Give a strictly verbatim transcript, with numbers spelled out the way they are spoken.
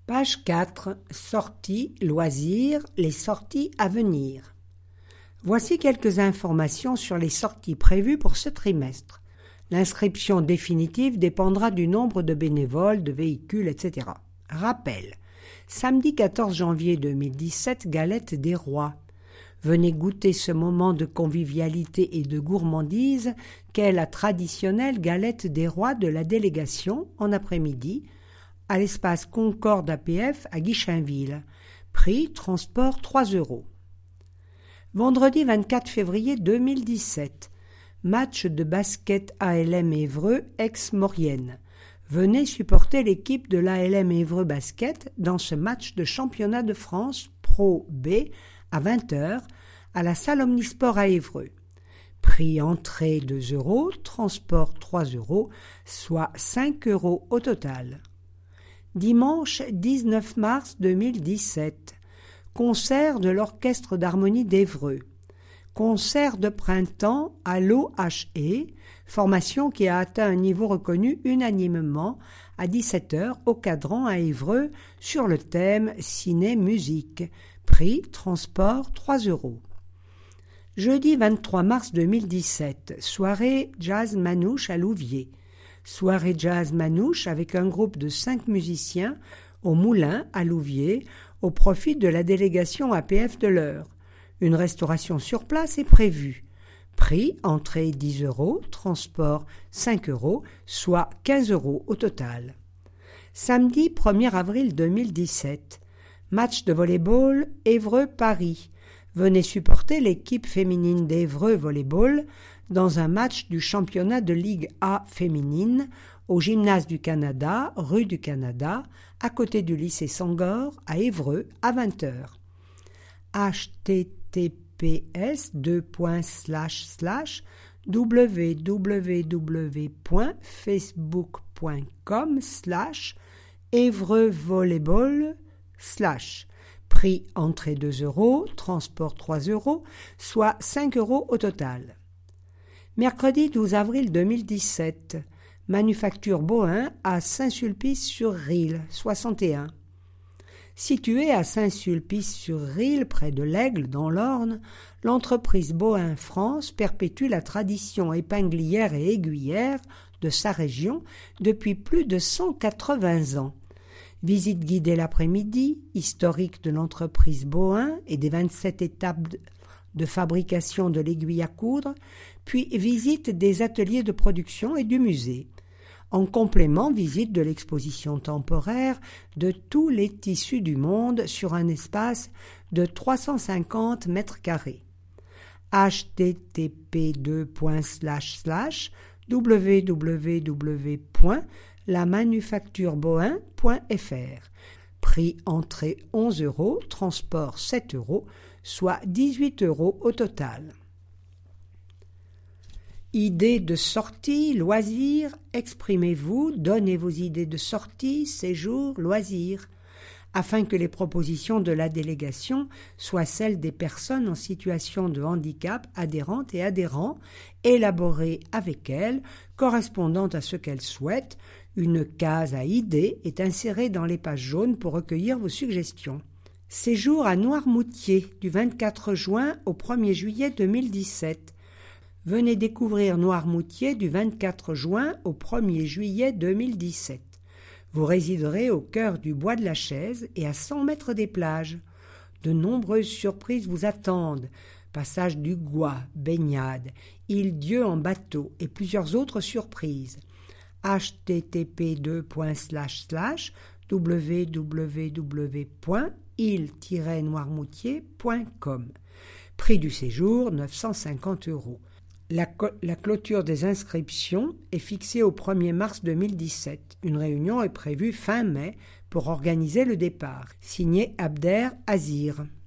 Page quatre. Sorties, loisirs, les sorties à venir. Voici quelques informations sur les sorties prévues pour ce trimestre. L'inscription définitive dépendra du nombre de bénévoles, de véhicules, et cetera. Rappel. Samedi quatorze janvier deux mille dix-sept, Galette des Rois. Venez goûter ce moment de convivialité et de gourmandise qu'est la traditionnelle galette des rois de la délégation en après-midi à l'espace Concorde A P F à Guichainville. Prix transport trois euros. Vendredi vingt-quatre février deux mille dix-sept. Match de basket A L M Évreux ex-Maurienne. Venez supporter l'équipe de l'A L M Évreux Basket dans ce match de championnat de France Pro B à vingt heures à la salle Omnisport à Évreux. Prix entrée deux euros, transport trois euros, soit cinq euros au total. Dimanche dix-neuf mars deux mille dix-sept. Concert de l'Orchestre d'harmonie d'Évreux. Concert de printemps à l'O H E, formation qui a atteint un niveau reconnu unanimement à dix-sept heures au Cadran à Évreux sur le thème ciné-musique. Prix transport trois euros. Jeudi vingt-trois mars deux mille dix-sept, soirée jazz manouche à Louviers. Soirée jazz manouche avec un groupe de cinq musiciens au Moulin à Louviers au profit de la délégation A P F de l'Eure. Une restauration sur place est prévue. Prix entrée dix euros, transport cinq euros, soit quinze euros au total. Samedi premier avril deux mille dix-sept. Match de volley-ball Évreux-Paris. Venez supporter l'équipe féminine d'Évreux Volleyball dans un match du championnat de Ligue A féminine au Gymnase du Canada, rue du Canada, à côté du lycée Sangor, à Évreux, à vingt heures. H T T P S deux points slash slash w w w point facebook point com slash Évreux Volleyball slash. Prix entrée deux euros, transport trois euros, soit cinq euros au total. Mercredi douze avril deux mille dix-sept. Manufacture Bohin à Saint-Sulpice-sur-Risle, soixante et un. Située à Saint-Sulpice-sur-Risle, près de l'Aigle, dans l'Orne, l'entreprise Bohin France perpétue la tradition épinglière et aiguillère de sa région depuis plus de cent quatre-vingts ans. Visite guidée l'après-midi, historique de l'entreprise Bohin et des vingt-sept étapes de fabrication de l'aiguille à coudre, puis visite des ateliers de production et du musée. En complément, visite de l'exposition temporaire de tous les tissus du monde sur un espace de trois cent cinquante mètres carrés. H T T P deux points slash slash w w w point la manufacture bohin point f r. Prix entrée onze euros, transport sept euros, soit dix-huit euros au total. Idées de sortie, loisirs, exprimez-vous, donnez vos idées de sortie, séjour, loisirs, afin que les propositions de la délégation soient celles des personnes en situation de handicap adhérentes et adhérents, élaborées avec elles, correspondant à ce qu'elles souhaitent. Une case à idées est insérée dans les pages jaunes pour recueillir vos suggestions. Séjour à Noirmoutier du vingt-quatre juin au premier juillet deux mille dix-sept. Venez découvrir Noirmoutier du vingt-quatre juin au premier juillet deux mille dix-sept. Vous résiderez au cœur du bois de la Chaise et à cent mètres des plages. De nombreuses surprises vous attendent. Passage du Gois, baignade, île Dieu en bateau et plusieurs autres surprises. H T T P deux points slash slash w w w point île tiret noirmoutier point com. Prix du séjour neuf cent cinquante euros. La, co- la clôture des inscriptions est fixée au premier mars deux mille dix-sept. Une réunion est prévue fin mai pour organiser le départ. Signé Abder Azir.